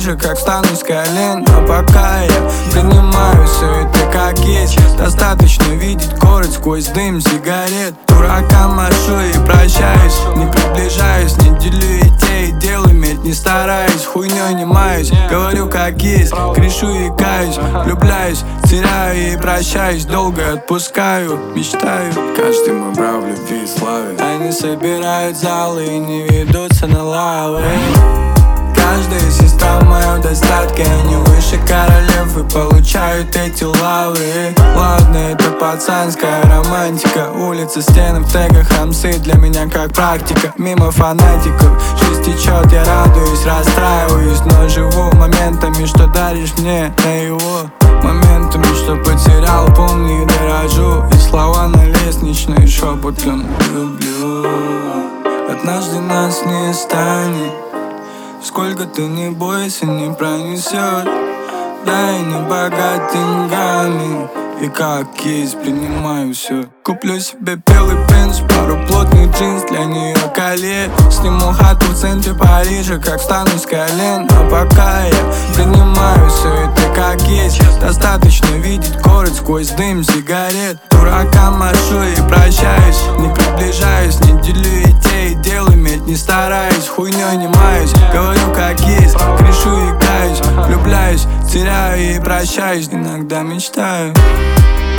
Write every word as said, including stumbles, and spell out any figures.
Парижа, как встану с колен. Но пока я принимаю все это как есть, достаточно видеть город сквозь дым сигарет. Дуракам машу и прощаюсь, не приближаюсь, не делю идей, дел иметь не стараюсь, хуйней не маюсь, говорю как есть, грешу и каюсь, влюбляюсь, теряю и прощаюсь, долго отпускаю, мечтаю. Каждый мой брат в любви и славе. Они собирают залы и не ведутся на лавы. Каждая сестра в моем достатке, они выше королев и получают эти лавры. Ладно, это пацанская романтика, улица, стены в тегах, хамсы для меня как практика. Мимо фанатиков, жизнь течет, я радуюсь, расстраиваюсь, но живу моментами, что даришь мне наяву. Моментами, что потерял, помню и дорожу. И слова на лестничной шепотом люблю. Однажды нас не станет, сколько ты не бойся, не пронесет. Да, я не богат деньгами, и как есть принимаю все. Куплю себе белый бенч, пару плотных джинс, для нее колье. Сниму хату в центре Парижа, как встану с колен. Но пока я принимаю все это как есть, достаточно видеть город сквозь дым сигарет. Дуракам машу и прощаюсь, не приближаюсь, не делю идей, дел иметь не стараюсь, хуйней не маюсь, говорю как есть, грешу и каюсь, влюбляюсь, теряю и прощаюсь, иногда мечтаю.